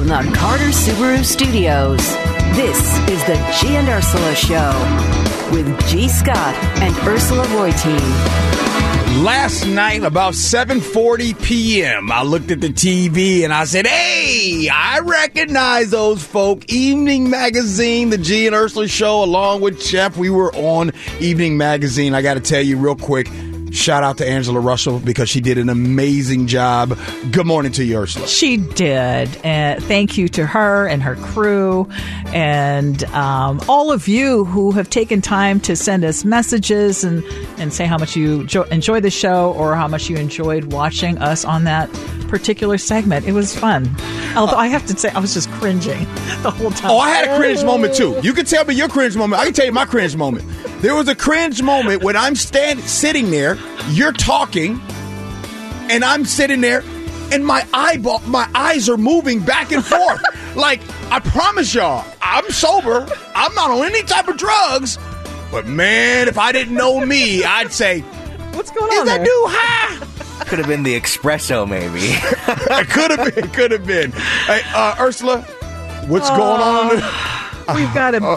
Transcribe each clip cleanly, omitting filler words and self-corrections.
from the Carter Subaru Studios, this is the G and Ursula Show with G. Scott and Ursula Reutin. Last night, about 7:40 p.m., I looked at the TV and I said, hey, I recognize those folk. Evening Magazine, the G and Ursula Show, along with Jeff. We were on Evening Magazine. I got to tell you real quick, shout out to Angela Russell because she did an amazing job. Good morning to you, Ursula. She did. Thank you to her and her crew and all of you who have taken time to send us messages and say how much you enjoy the show or how much you enjoyed watching us on that particular segment. It was fun. Although I have to say, I was just cringing the whole time. Oh, I had a cringe moment, too. You can tell me your cringe moment. I can tell you my cringe moment. There was a cringe moment when I'm sitting there, you're talking, and I'm sitting there, and my eyes are moving back and forth. Like, I promise y'all, I'm sober. I'm not on any type of drugs. But, man, if I didn't know me, I'd say, what's going on is that there? dude high? Could have been the espresso, maybe. It could have been. Hey, Ursula, what's going on? We've got a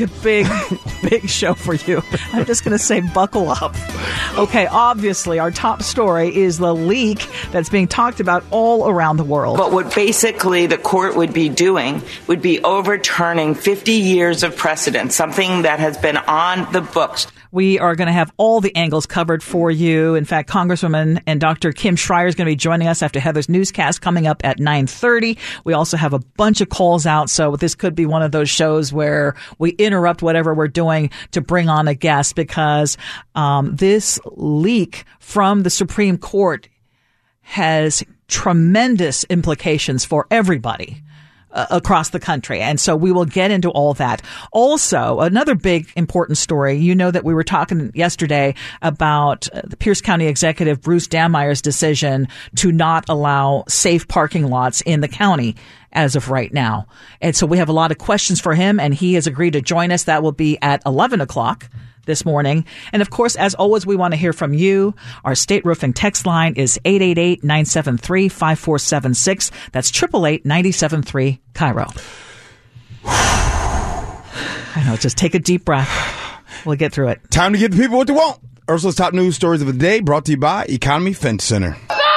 big show for you. I'm just going to say buckle up. Okay, obviously, our top story is the leak that's being talked about all around the world. But what basically the court would be doing would be overturning 50 years of precedent, something that has been on the books. We are going to have all the angles covered for you. In fact, Congresswoman and Dr. Kim Schreier is going to be joining us after Heather's newscast coming up at 9:30. We also have a bunch of calls out, so this could be one of those shows where we interrupt whatever we're doing to bring on a guest because this leak from the Supreme Court has tremendous implications for everybody across the country. And so we will get into all that. Also, another big important story. You know that we were talking yesterday about the Pierce County Executive Bruce Dammeyer's decision to not allow safe parking lots in the county as of right now. And so we have a lot of questions for him, and he has agreed to join us. That will be at 11 o'clock. This morning. And of course, as always, we want to hear from you. Our state roofing text line is 888-973-5476. That's 888-973-KIRO. I know, just take a deep breath. We'll get through it. Time to give the people what they want. Ursula's top news stories of the day brought to you by Economy Fence Center.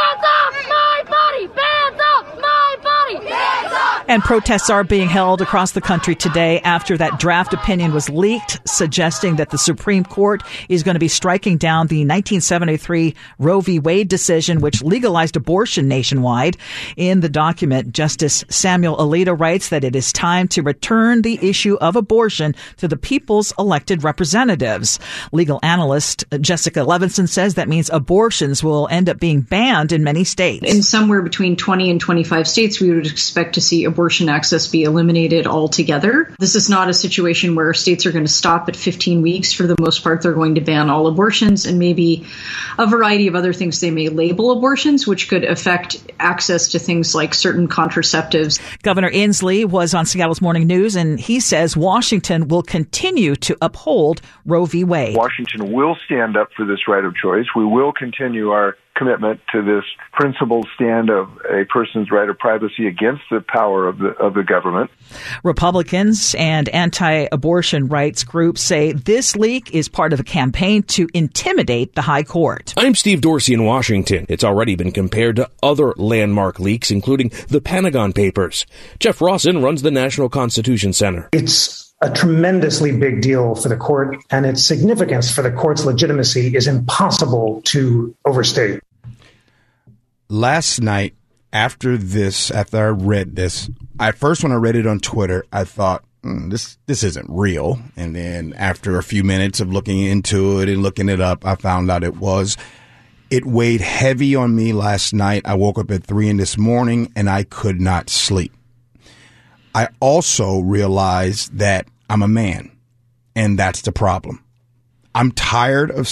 And protests are being held across the country today after that draft opinion was leaked, suggesting that the Supreme Court is going to be striking down the 1973 Roe v. Wade decision, which legalized abortion nationwide. In the document, Justice Samuel Alito writes that it is time to return the issue of abortion to the people's elected representatives. Legal analyst Jessica Levinson says that means abortions will end up being banned in many states. In somewhere between 20 and 25 states, we would expect to see abortion access be eliminated altogether. This is not a situation where states are going to stop at 15 weeks. For the most part, they're going to ban all abortions and maybe a variety of other things they may label abortions, which could affect access to things like certain contraceptives. Governor Inslee was on Seattle's Morning News, and he says Washington will continue to uphold Roe v. Wade. Washington will stand up for this right of choice. We will continue our commitment to this principled stand of a person's right of privacy against the power of the government. Republicans and anti-abortion rights groups say this leak is part of a campaign to intimidate the high court. I'm Steve Dorsey in Washington. It's already been compared to other landmark leaks, including the Pentagon Papers. Jeff Rawson runs the National Constitution Center. It's a tremendously big deal for the court, and its significance for the court's legitimacy is impossible to overstate. Last night, after I read this, when I read it on Twitter, I thought, this isn't real. And then after a few minutes of looking into it and looking it up, I found out it was. It weighed heavy on me last night. I woke up at 3 a.m. this morning, and I could not sleep. I also realized that I'm a man, and that's the problem. I'm tired of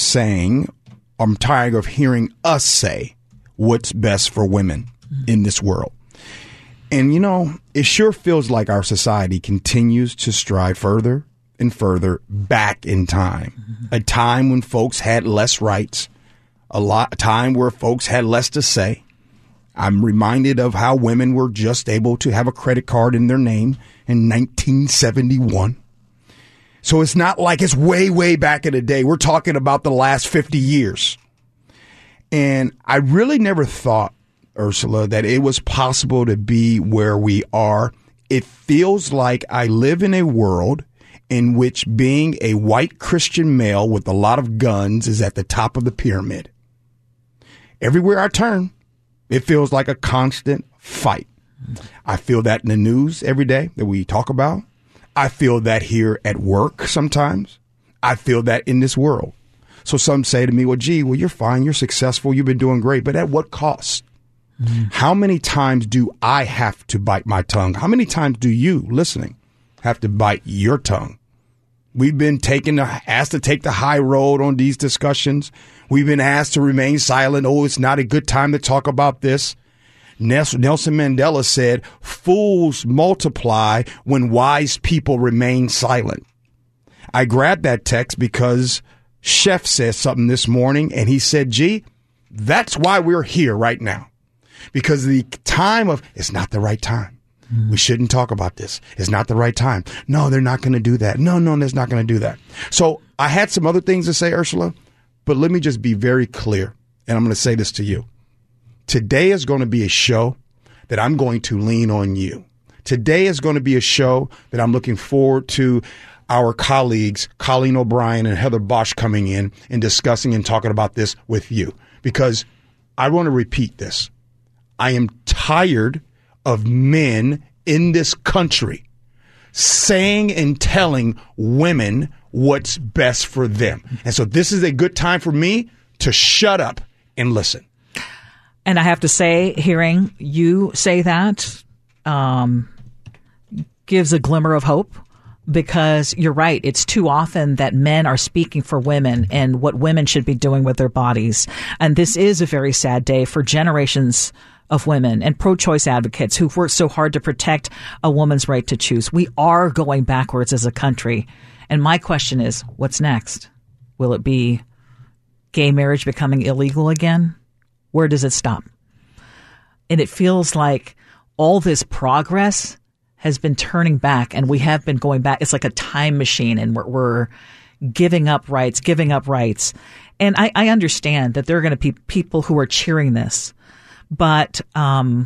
hearing us say what's best for women in this world. And, it sure feels like our society continues to strive further and further back in time. A time when folks had less rights, a time where folks had less to say. I'm reminded of how women were just able to have a credit card in their name in 1971. So it's not like it's way, way back in the day. We're talking about the last 50 years. And I really never thought, Ursula, that it was possible to be where we are. It feels like I live in a world in which being a white Christian male with a lot of guns is at the top of the pyramid. Everywhere I turn, it feels like a constant fight. I feel that in the news every day that we talk about. I feel that here at work sometimes. I feel that in this world. So some say to me, well, gee, well, you're fine. You're successful. You've been doing great. But at what cost? How many times do I have to bite my tongue? How many times do you, listening, have to bite your tongue? We've been asked to take the high road on these discussions. We've been asked to remain silent. Oh, it's not a good time to talk about this. Nelson Mandela said, fools multiply when wise people remain silent. I grabbed that text because Chef said something this morning, and he said, gee, that's why we're here right now. Because the time of, it's not the right time. We shouldn't talk about this. It's not the right time. No, they're not going to do that. No, that's not going to do that. So I had some other things to say, Ursula, but let me just be very clear. And I'm going to say this to you. Today is going to be a show that I'm going to lean on you. Today is going to be a show that I'm looking forward to our colleagues, Colleen O'Brien and Heather Bosch, coming in and discussing and talking about this with you. Because I want to repeat this. I am tired of men in this country saying and telling women what's best for them. And so this is a good time for me to shut up and listen. And I have to say, hearing you say that gives a glimmer of hope, because you're right. It's too often that men are speaking for women and what women should be doing with their bodies. And this is a very sad day for generations of women and pro-choice advocates who've worked so hard to protect a woman's right to choose. We are going backwards as a country. And my question is, what's next? Will it be gay marriage becoming illegal again? Where does it stop? And it feels like all this progress has been turning back, and we have been going back. It's like a time machine, and we're giving up rights. And I understand that there are going to be people who are cheering this. But I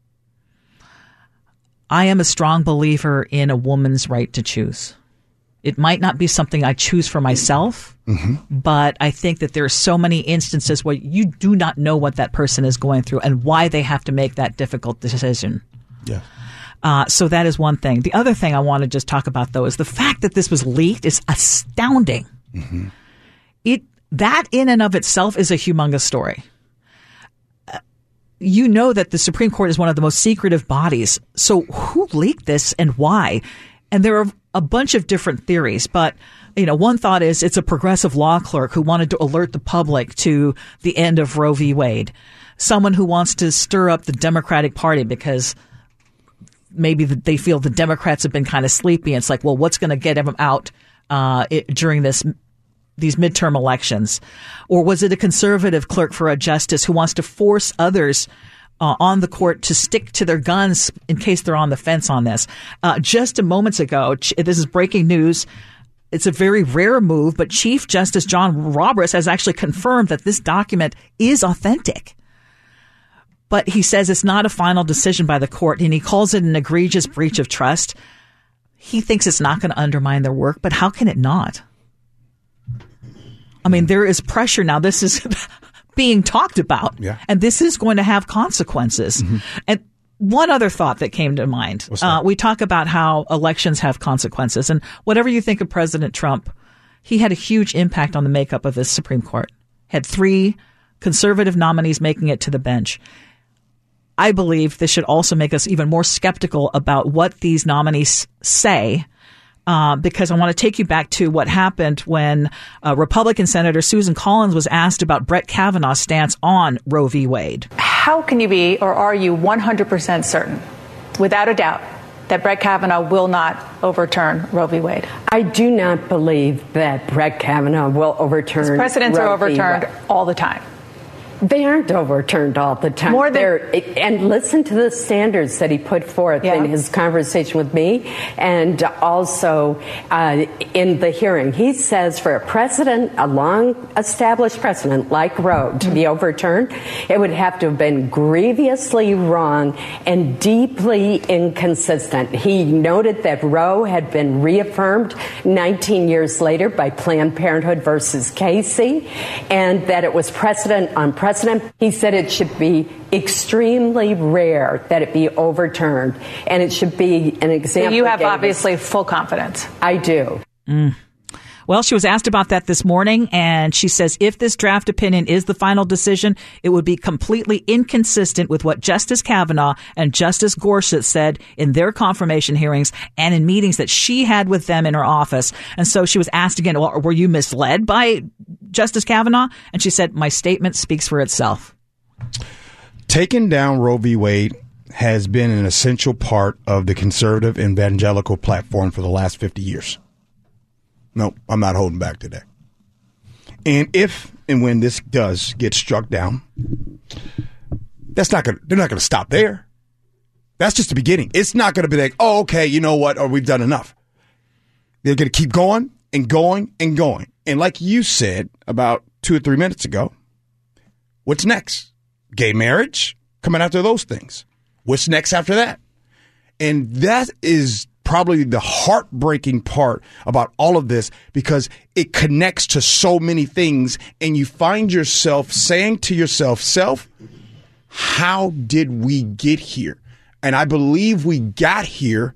am a strong believer in a woman's right to choose. It might not be something I choose for myself, but I think that there are so many instances where you do not know what that person is going through and why they have to make that difficult decision. Yeah. So that is one thing. The other thing I want to just talk about, though, is the fact that this was leaked is astounding. That in and of itself is a humongous story. You know that the Supreme Court is one of the most secretive bodies. So who leaked this and why? And there are a bunch of different theories, but one thought is it's a progressive law clerk who wanted to alert the public to the end of Roe v. Wade. Someone who wants to stir up the Democratic Party because maybe they feel the Democrats have been kind of sleepy. And it's like, well, what's going to get them out during these midterm elections? Or was it a conservative clerk for a justice who wants to force others on the court to stick to their guns in case they're on the fence on this? Just a moments ago, this is breaking news. It's a very rare move, but Chief Justice John Roberts has actually confirmed that this document is authentic. But he says it's not a final decision by the court, and he calls it an egregious breach of trust. He thinks it's not going to undermine their work, but how can it not? I mean, there is pressure now. This is being talked about, and this is going to have consequences. And one other thought that came to mind, we talk about how elections have consequences. And whatever you think of President Trump, he had a huge impact on the makeup of this Supreme Court. Had 3 conservative nominees making it to the bench. I believe this should also make us even more skeptical about what these nominees say, because I want to take you back to what happened when Republican Senator Susan Collins was asked about Brett Kavanaugh's stance on Roe v. Wade. How can you be, or are you 100% certain, without a doubt, that Brett Kavanaugh will not overturn Roe v. Wade? I do not believe that Brett Kavanaugh will overturn Roe v. Wade. Precedents are overturned all the time. They aren't overturned all the time. And listen to the standards that he put forth in his conversation with me and also in the hearing. He says for a long-established precedent like Roe to be overturned, it would have to have been grievously wrong and deeply inconsistent. He noted that Roe had been reaffirmed 19 years later by Planned Parenthood versus Casey, and that it was precedent on precedent. He said it should be extremely rare that it be overturned, and it should be an example. So you have obviously full confidence. I do. Well, she was asked about that this morning, and she says if this draft opinion is the final decision, it would be completely inconsistent with what Justice Kavanaugh and Justice Gorsuch said in their confirmation hearings and in meetings that she had with them in her office. And so she was asked again, well, were you misled by Justice Kavanaugh? And she said, my statement speaks for itself. Taking down Roe v. Wade has been an essential part of the conservative evangelical platform for the last 50 years. No, I'm not holding back today. And if and when this does get struck down, they're not going to stop there. That's just the beginning. It's not going to be like, oh, okay, you know what, or we've done enough. They're going to keep going and going and going. And like you said about 2 or 3 minutes ago, what's next? Gay marriage? Coming after those things. What's next after that? And that is probably the heartbreaking part about all of this, because it connects to so many things, and you find yourself saying to yourself, how did we get here? And I believe we got here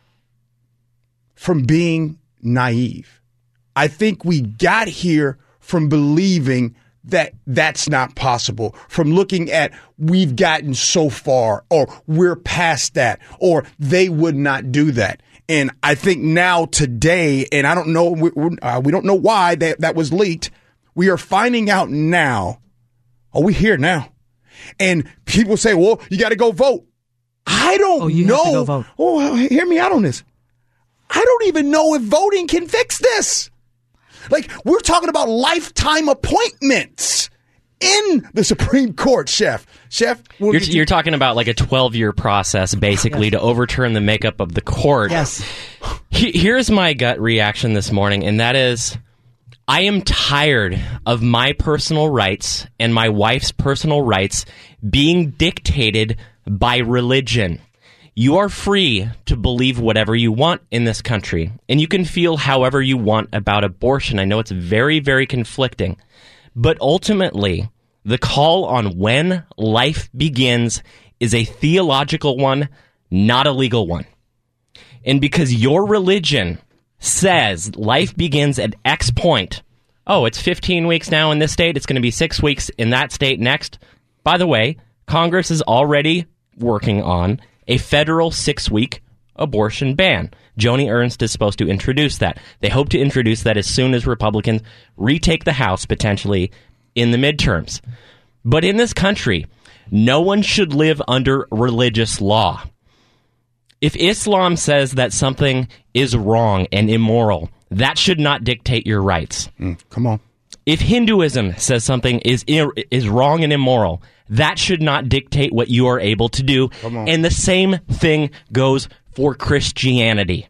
from being naive. I think we got here from believing that that's not possible, from looking at we've gotten so far, or we're past that, or they would not do that. And I think now today, and I don't know, we don't know why that was leaked. We are finding out now. Oh, we here now. And people say, well, you got to go vote. I don't know. Have to go vote. Oh, hear me out on this. I don't even know if voting can fix this. Like, we're talking about lifetime appointments in the Supreme Court, Chef. You're talking about like a 12-year process, basically, to overturn the makeup of the court. Yes. Here's my gut reaction this morning, and that is, I am tired of my personal rights and my wife's personal rights being dictated by religion. You are free to believe whatever you want in this country, and you can feel however you want about abortion. I know it's very, very conflicting, but ultimately, the call on when life begins is a theological one, not a legal one. And because your religion says life begins at X point, oh, it's 15 weeks now in this state, it's going to be 6 weeks in that state next. By the way, Congress is already working on a federal 6-week abortion ban. Joni Ernst is supposed to introduce that. They hope to introduce that as soon as Republicans retake the House, potentially, in the midterms. But in this country, no one should live under religious law. If Islam says that something is wrong and immoral, that should not dictate your rights. Come on. If Hinduism says something is wrong and immoral, that should not dictate what you are able to do. And the same thing goes for Christianity.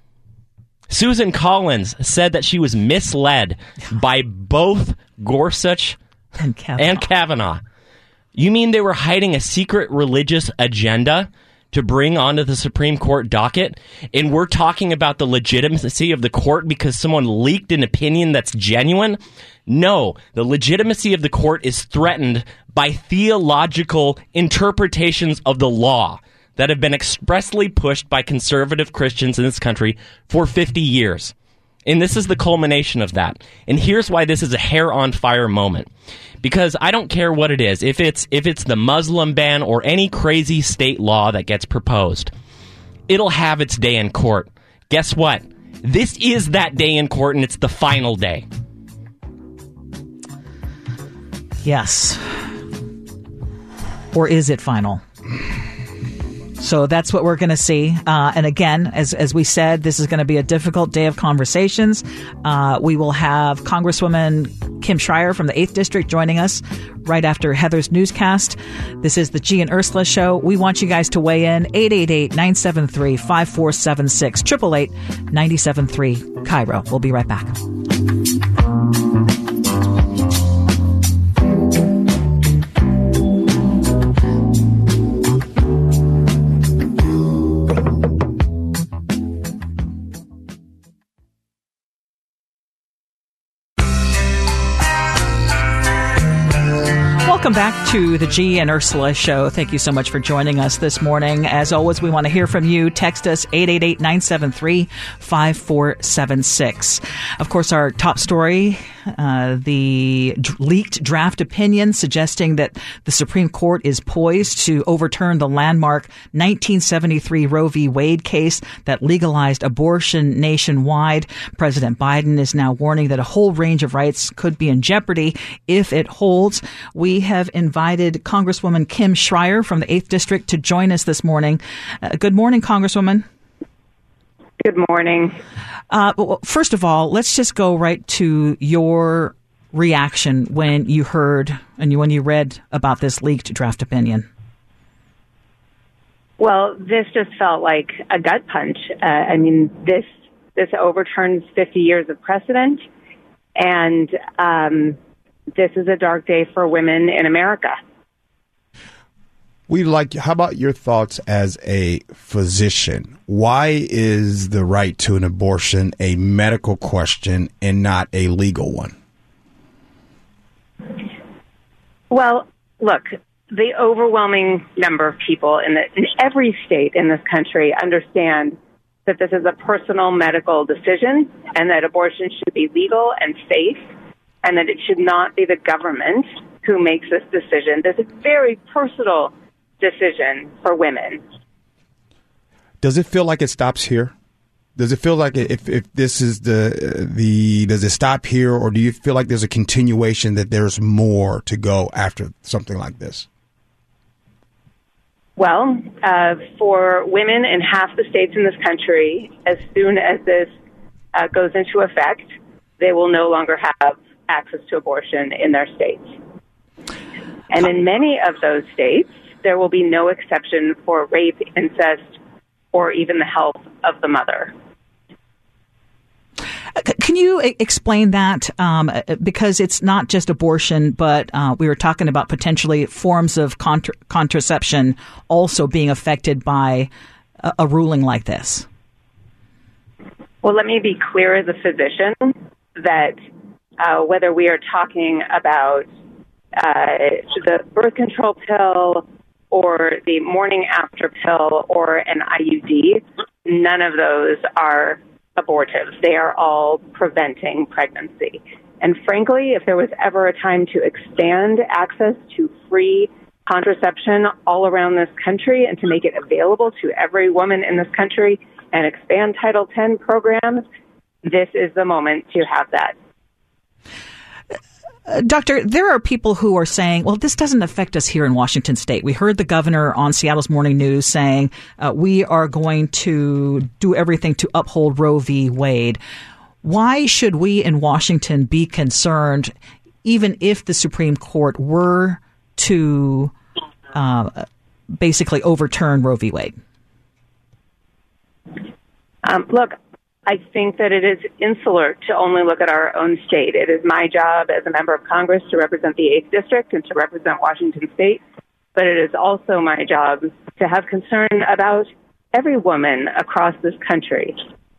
Susan Collins said that she was misled by both Gorsuch and Kavanaugh. You mean they were hiding a secret religious agenda to bring onto the Supreme Court docket? And we're talking about the legitimacy of the court because someone leaked an opinion that's genuine? No, the legitimacy of the court is threatened by theological interpretations of the law that have been expressly pushed by conservative Christians in this country for 50 years. And this is the culmination of that. And here's why this is a hair-on-fire moment. Because I don't care what it is, if it's the Muslim ban or any crazy state law that gets proposed, it'll have its day in court. Guess what? This is that day in court, and it's the final day. Yes. Or is it final? So that's what we're going to see. And again, as we said, this is going to be a difficult day of conversations. We will have Congresswoman Kim Schreier from the 8th District joining us right after Heather's newscast. This is the G and Ursula Show. We want you guys to weigh in. 888-973-5476, 888-973 Cairo. We'll be right back. Welcome back to the G and Ursula Show. Thank you so much for joining us this morning. As always, we want to hear from you. Text us 888-973-5476. Of course, our top story, the leaked draft opinion suggesting that the Supreme Court is poised to overturn the landmark 1973 Roe v. Wade case that legalized abortion nationwide. President Biden is now warning that a whole range of rights could be in jeopardy if it holds. We have invited Congresswoman Kim Schreier from the 8th District to join us this morning. Good morning, Congresswoman. Good morning. First of all, let's just go right to your reaction when you heard and when you read about this leaked draft opinion. Well, this just felt like a gut punch. I mean, this overturns 50 years of precedent, and this is a dark day for women in America. How about your thoughts as a physician? Why is the right to an abortion a medical question and not a legal one? Well, look, the overwhelming number of people in every state in this country understand that this is a personal medical decision and that abortion should be legal and safe, and that it should not be the government who makes this decision. This is a very personal decision for women. Does it feel like it stops here? Does it feel like if this is does it stop here, or do you feel like there's a continuation, that there's more to go after something like this? Well, for women in half the states in this country, as soon as this goes into effect, they will no longer have access to abortion in their states. And in many of those states, there will be no exception for rape, incest, or even the health of the mother. Can you explain that? Because it's not just abortion, but we were talking about potentially forms of contraception also being affected by a ruling like this. Well, let me be clear as a physician that whether we are talking about the birth control pill or the morning after pill or an IUD, none of those are abortives. They are all preventing pregnancy. And frankly, if there was ever a time to expand access to free contraception all around this country and to make it available to every woman in this country and expand Title X programs, this is the moment to have that. Doctor, there are people who are saying, well, this doesn't affect us here in Washington State. We heard the governor on Seattle's Morning News saying we are going to do everything to uphold Roe v. Wade. Why should we in Washington be concerned, even if the Supreme Court were to basically overturn Roe v. Wade? Look, I think that it is insular to only look at our own state. It is my job as a member of Congress to represent the 8th District and to represent Washington State, but it is also my job to have concern about every woman across this country.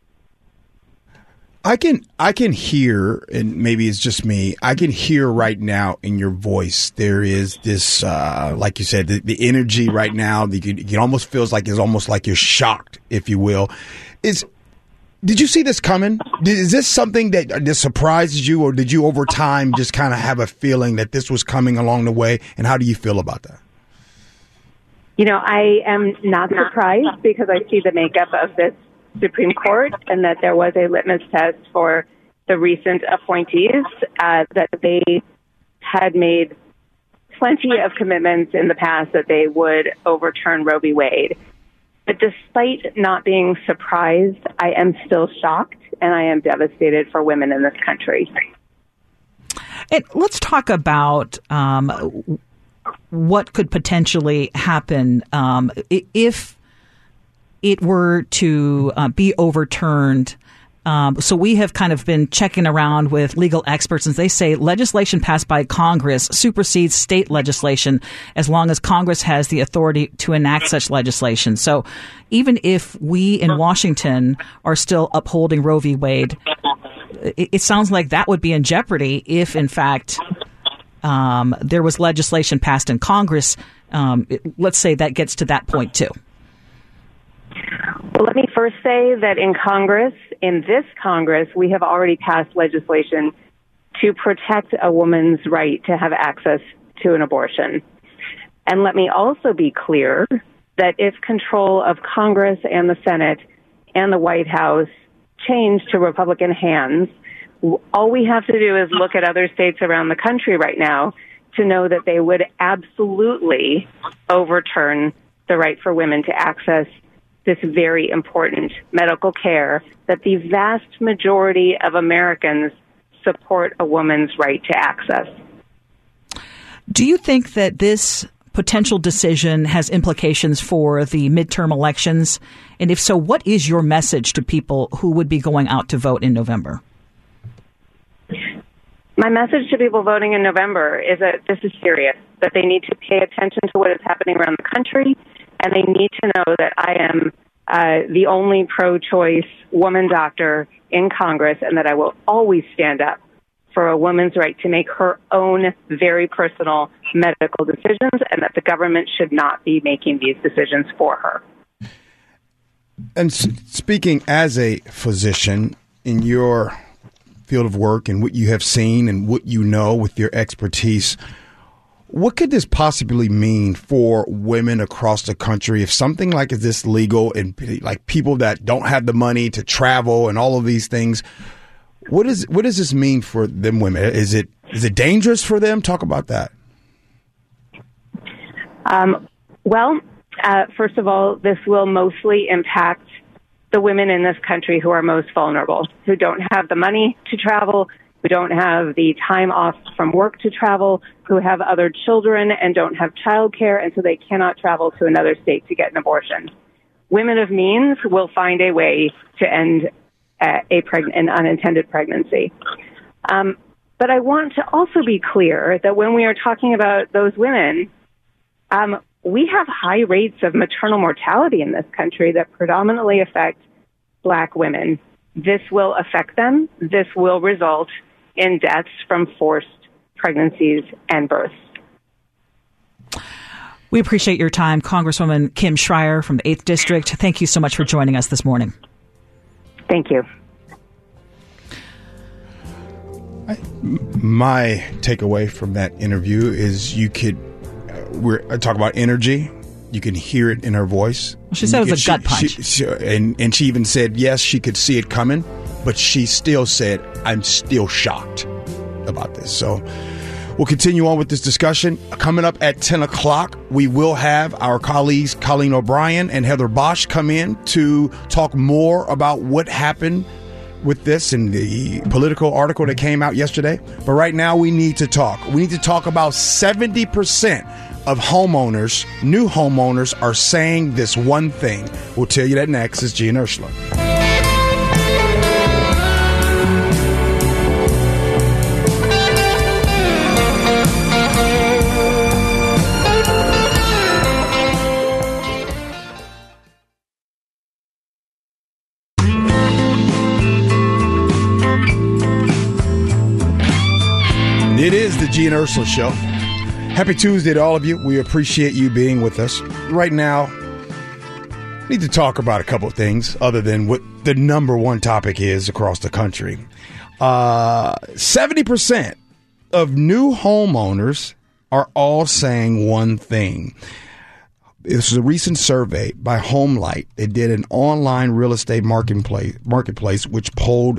I can hear, and maybe it's just me, I can hear right now in your voice, there is this, like you said, the energy right now, it almost feels like it's almost like you're shocked, if you will. Did you see this coming? Is this something that surprises you, or did you over time just kind of have a feeling that this was coming along the way? And how do you feel about that? You know, I am not surprised because I see the makeup of this Supreme Court and that there was a litmus test for the recent appointees, that they had made plenty of commitments in the past that they would overturn Roe v. Wade. But despite not being surprised, I am still shocked and I am devastated for women in this country. And let's talk about what could potentially happen if it were to be overturned. So we have kind of been checking around with legal experts, and they say legislation passed by Congress supersedes state legislation as long as Congress has the authority to enact such legislation. So even if we in Washington are still upholding Roe v. Wade, it sounds like that would be in jeopardy if, in fact, there was legislation passed in Congress. Let's say that gets to that point, too. Well, let me first say that in this Congress, we have already passed legislation to protect a woman's right to have access to an abortion. And let me also be clear that if control of Congress and the Senate and the White House change to Republican hands, all we have to do is look at other states around the country right now to know that they would absolutely overturn the right for women to access this very important medical care that the vast majority of Americans support a woman's right to access. Do you think that this potential decision has implications for the midterm elections? And if so, what is your message to people who would be going out to vote in November? My message to people voting in November is that this is serious, that they need to pay attention to what is happening around the country, and they need to know that I am the only pro-choice woman doctor in Congress, and that I will always stand up for a woman's right to make her own very personal medical decisions, and that the government should not be making these decisions for her. And speaking as a physician in your field of work and what you have seen and what you know with your expertise, what could this possibly mean for women across the country if something like this legal and like people that don't have the money to travel and all of these things? What does this mean for them women? Is it dangerous for them? Talk about that. First of all, this will mostly impact the women in this country who are most vulnerable, who don't have the money to travel, who don't have the time off from work to travel, who have other children and don't have childcare, and so they cannot travel to another state to get an abortion. Women of means will find a way to end an unintended pregnancy. But I want to also be clear that when we are talking about those women, we have high rates of maternal mortality in this country that predominantly affect Black women. This will affect them. This will result in deaths from forced pregnancies and births. We appreciate your time, Congresswoman Kim Schrier from the 8th District. Thank you so much for joining us this morning. Thank you. My takeaway from that interview is you could I talk about energy. You can hear it in her voice. Well, she said it was a gut punch. And she even said, yes, she could see it coming, but she still said, I'm still shocked about this. So we'll continue on with this discussion. Coming up at 10 o'clock, we will have our colleagues Colleen O'Brien and Heather Bosch come in to talk more about what happened with this and the political article that came out yesterday. But right now we need to talk. We need to talk about 70% of homeowners, new homeowners, are saying this one thing. We'll tell you that next. It's G and Ursula. It is the G and Ursula Show. Happy Tuesday to all of you. We appreciate you being with us. Right now, we need to talk about a couple of things other than what the number one topic is across the country. 70% of new homeowners are all saying one thing. This is a recent survey by HomeLight. They did an online real estate marketplace which polled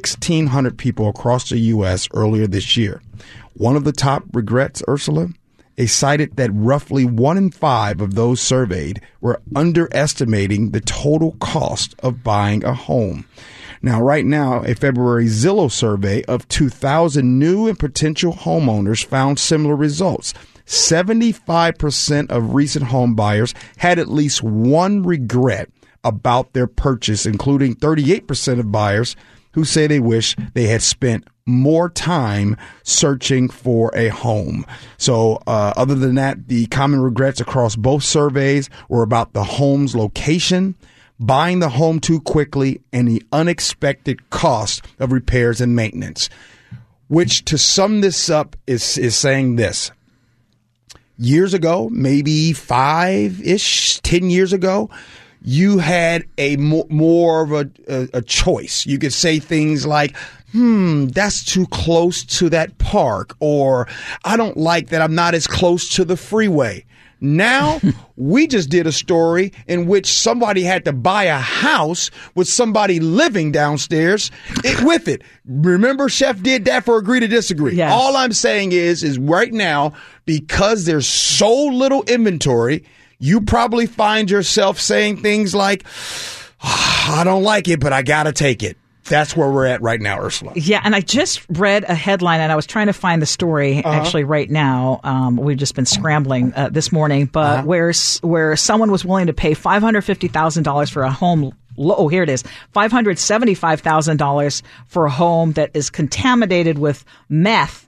1,600 people across the U.S. earlier this year. One of the top regrets, Ursula, they cited that roughly 1 in 5 of those surveyed were underestimating the total cost of buying a home. Now, right now, a February Zillow survey of 2,000 new and potential homeowners found similar results. 75% of recent home buyers had at least one regret about their purchase, including 38% of buyers who say they wish they had spent more time searching for a home. So other than that, the common regrets across both surveys were about the home's location, buying the home too quickly, and the unexpected cost of repairs and maintenance, which, to sum this up, is saying this. Years ago, maybe 5-ish, 10 years ago, you had a more of a choice. You could say things like, that's too close to that park, or I don't like that I'm not as close to the freeway. Now, we just did a story in which somebody had to buy a house with somebody living downstairs with it. Remember, Chef did that for Agree to Disagree. Yes. All I'm saying is right now, because there's so little inventory, you probably find yourself saying things like, I don't like it, but I got to take it. That's where we're at right now, Ursula. Yeah, and I just read a headline, and I was trying to find the story actually right now. We've just been scrambling this morning, but where someone was willing to pay $550,000 for a home. Oh, here it is. $575,000 for a home that is contaminated with meth.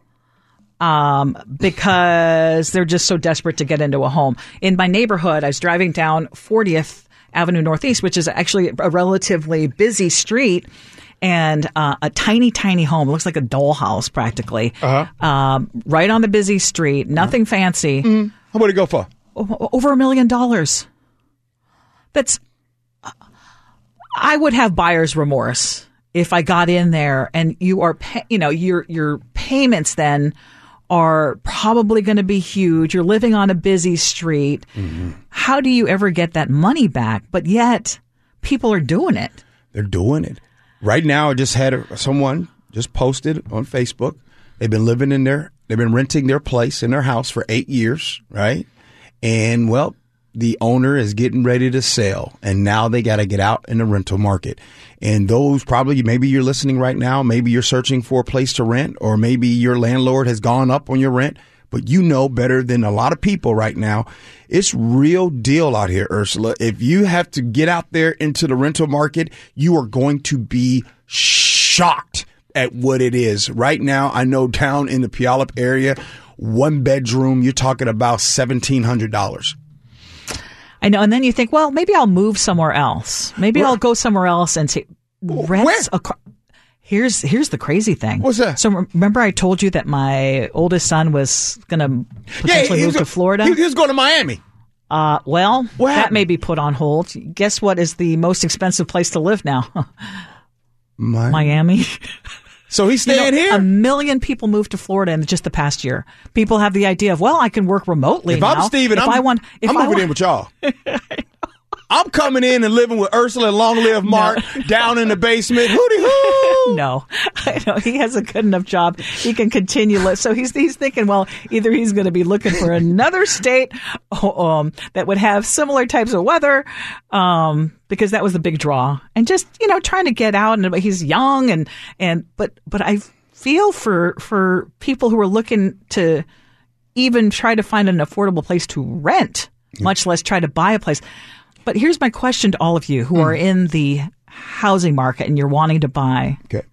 Because they're just so desperate to get into a home. In my neighborhood, I was driving down 40th Avenue Northeast, which is actually a relatively busy street, and a tiny, tiny home. It looks like a dollhouse practically. Right on the busy street. Nothing fancy. How about it go for? Over $1 million. That's. I would have buyer's remorse if I got in there, and you are, your payments then are probably going to be huge. You're living on a busy street. How do you ever get that money back? But yet, people are doing it. They're doing it. Right now, I just had someone just posted on Facebook. They've been renting their place in their house for 8 years, right? And, well, the owner is getting ready to sell, and now they got to get out in the rental market. And those maybe you're listening right now, maybe you're searching for a place to rent, or maybe your landlord has gone up on your rent, but you know better than a lot of people right now, it's real deal out here, Ursula. If you have to get out there into the rental market, you are going to be shocked at what it is. Right now, I know down in the Puyallup area, 1 bedroom, you're talking about $1,700. I know, and then you think, well, maybe I'll move somewhere else. Maybe I'll go somewhere else and say, rents. Here's the crazy thing. What's that? So remember I told you that my oldest son was going to potentially move to Florida? He was going to Miami. Well, that may be put on hold. Guess what is the most expensive place to live now? Miami. So he's staying here? 1 million people moved to Florida in just the past year. People have the idea of, well, I can work remotely now. If I'm Steven, I'm moving in with y'all. I'm coming in and living with Ursula and Long Live Mark down in the basement. Hooty-hoo! No. I know. He has a good enough job. He can continue. So he's thinking, well, either he's going to be looking for another state that would have similar types of weather, because that was the big draw. And just, trying to get out. And he's young. But I feel for people who are looking to even try to find an affordable place to rent, much less try to buy a place. But here's my question to all of you who are in the housing market and you're wanting to buy. Okay.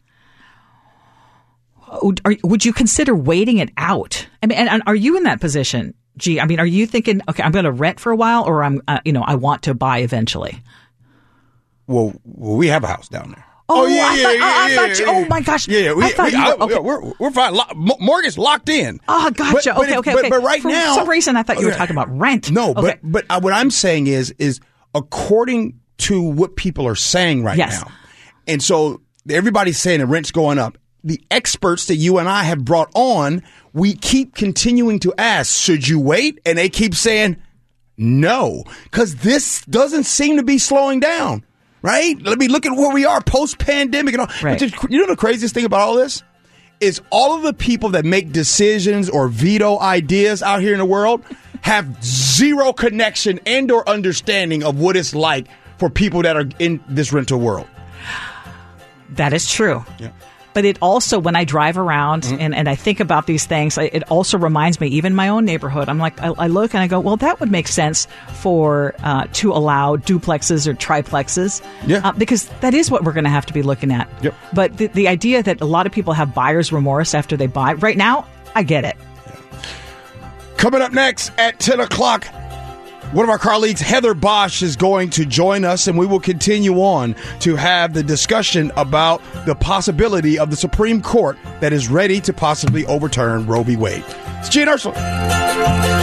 Would you consider waiting it out? I mean, and are you in that position? Gee, I mean, are you thinking, okay, I'm going to rent for a while, or I want to buy eventually? Well, we have a house down there. Oh yeah. Oh my gosh. Yeah. We're fine. Mortgage locked in. Oh, gotcha. Okay. But right now, for some reason, I thought you were talking about rent. No, okay. but what I'm saying is according to what people are saying right now, and so everybody's saying the rent's going up. The experts that you and I have brought on, we keep continuing to ask, should you wait? And they keep saying no, because this doesn't seem to be slowing down. Right? Let me look at where we are post-pandemic and all. Right. But you know the craziest thing about all this is all of the people that make decisions or veto ideas out here in the world have zero connection and or understanding of what it's like for people that are in this rental world. That is true. Yeah. But it also, when I drive around and I think about these things, it also reminds me, even my own neighborhood, I'm like, I look and I go, well, that would make sense for to allow duplexes or triplexes. Yeah. Because that is what we're going to have to be looking at. Yep. But the idea that a lot of people have buyer's remorse after they buy, right now, I get it. Coming up next at 10 o'clock, one of our colleagues, Heather Bosch, is going to join us, and we will continue on to have the discussion about the possibility of the Supreme Court that is ready to possibly overturn Roe v. Wade. It's Gene Ursula.